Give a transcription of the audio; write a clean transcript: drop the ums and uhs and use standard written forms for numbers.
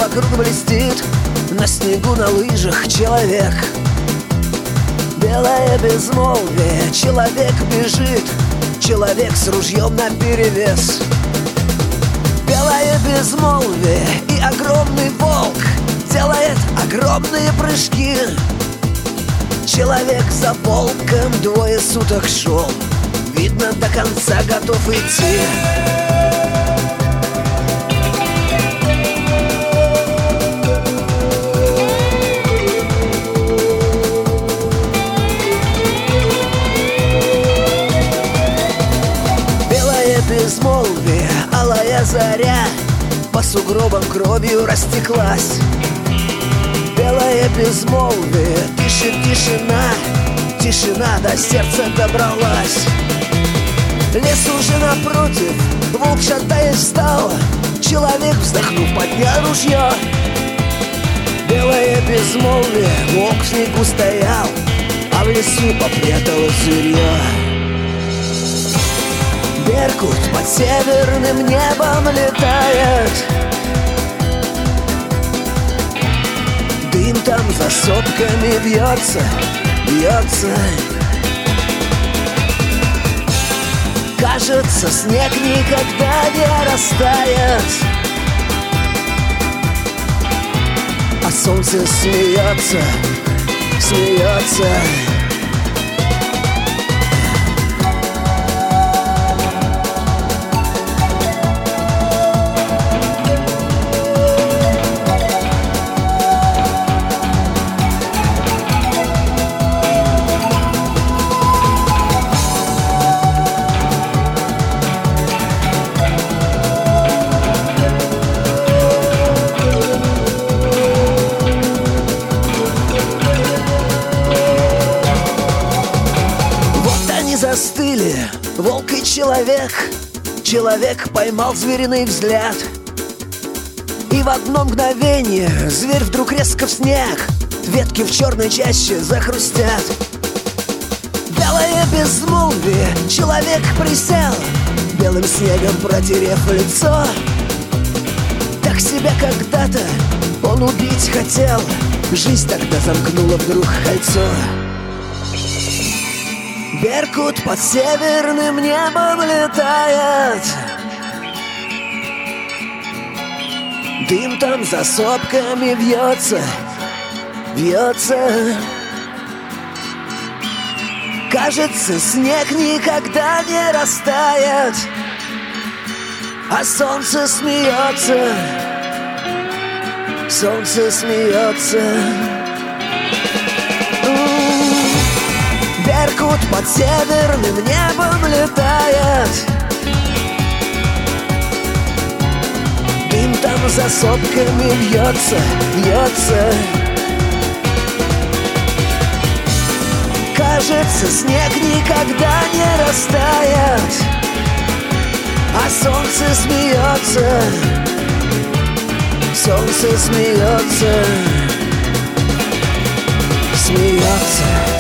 вокруг блестит, на снегу на лыжах человек. Белое безмолвие, человек бежит, человек с ружьем наперевес. Белое безмолвие и огромный волк делает огромные прыжки. Человек за волком 2 суток шел, видно, до конца готов идти. Белое безмолвие, алая заря по сугробам кровью растеклась. Белое безмолвие, дышит тишина, тишина до сердца добралась. Лес уже напротив, волк шатаясь встал, человек, вздохнув, поднял ружье. Белое безмолвие, волк в снегу стоял, а в лесу попряталось зверье. Беркут под северным небом летает, дым там за сопками вьется, вьется. Кажется, снег никогда не растает, а солнце смеется, смеется. Застыли волк и человек. Человек поймал звериный взгляд, и в одно мгновение зверь вдруг резко в снег. Ветки в черной чаще захрустят. Белое безмолвие, человек присел, белым снегом протерев лицо. Так себя когда-то он убить хотел, жизнь тогда замкнула вдруг кольцо. Беркут под северным небом летает, дым там за сопками вьется, вьется. Кажется, снег никогда не растает, а солнце смеется, солнце смеется. Беркут под северным небом летает, дым там за сопками вьется, вьется. Кажется, снег никогда не растает, а солнце смеется, солнце смеется, смеется.